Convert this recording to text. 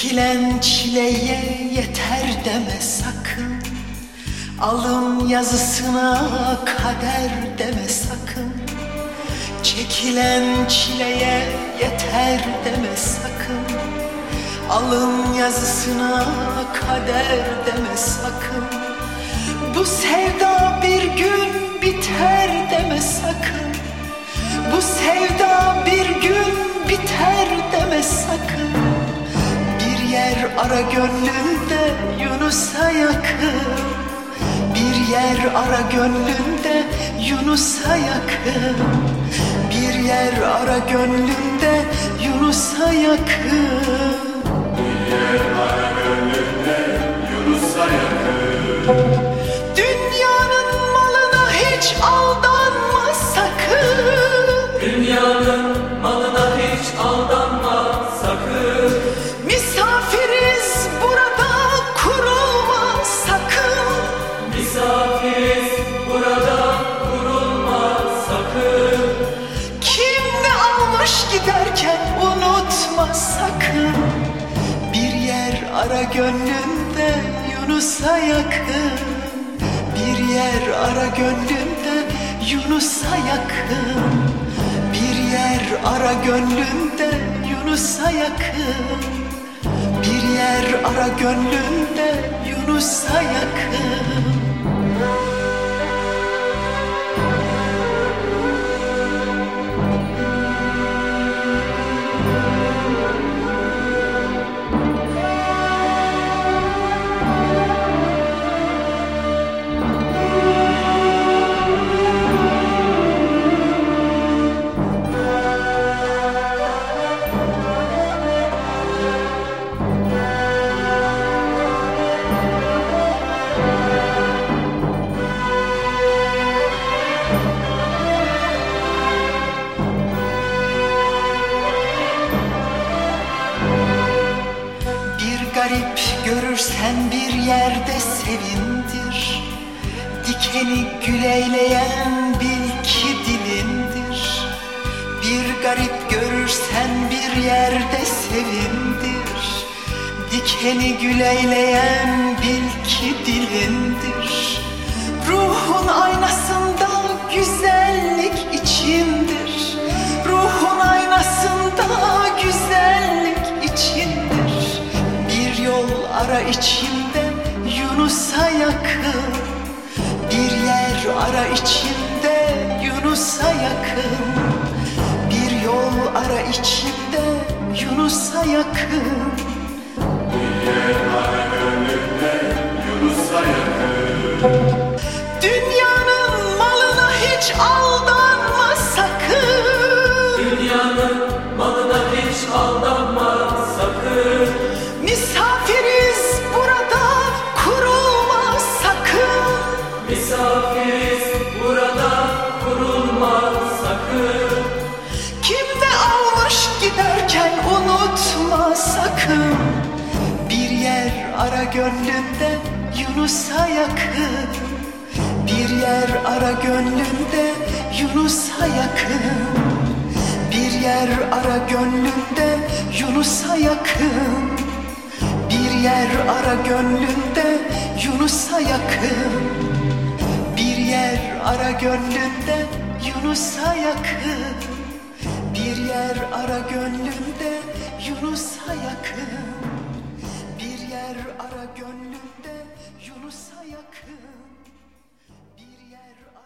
Çekilen çileye yeter deme sakın. Alın yazısına kader deme sakın. Çekilen çileye yeter deme sakın. Alın yazısına kader deme sakın. Bu sevda bir gün biter deme sakın. Bu sevda bir gün biter deme sakın. Bir yer ara gönlünde Yunus'a yakın. Bir yer ara gönlünde Yunus'a yakın. Bir yer ara gönlünde Yunus'a yakın. Bir yer ara gönlünde Yunus'a yakın. Dünyanın malına hiç aldanma sakın. Dünyanın malına hiç aldanma sakın. Misafiriz burada kurulma sakın. Misafiriz burada kurulma sakın. Kim ne almış giderken unutma sakın. Bir yer ara gönlünde Yunus'a yakın. Bir yer ara gönlünde Yunus'a yakın. Bir yer ara gönlünde Yunus'a yakın. Bir yer ara gönlünde Yunus'a yakın. Garip görürsen bir yerde sevindir. Dikeni gül eyleyen bil ki dilindir. Bir garip görürsen bir yerde sevindir. Dikeni gül eyleyen bil ki dilindir. Ruhun aynasında güzellik içindir. Ruhun aynasında güzellik içindir. Yol ara içinde Yunus'a yakın. Bir yer ara içinde Yunus'a yakın. Bir yol ara içinde Yunus'a yakın. Bir yer ara gönlünde Yunus'a yakın. Dünyanın malına hiç aldanma sakın. Dünyanın malına hiç aldanma sakın. Misafiriz burada kurulma sakın. Misafiriz burada kurulma sakın. Kim ne almış giderken unutma sakın. Bir yer ara gönlünde Yunus'a yakın. Bir yer ara gönlünde Yunus'a yakın. Bir yer ara gönlünde Yunus'a yakın. Bir yer ara gönlünde Yunus'a yakın. Bir yer ara gönlünde Yunus'a yakın. Bir yer ara gönlünde Yunus'a yakın. Bir yer ara gönlünde Yunus'a yakın. Bir yer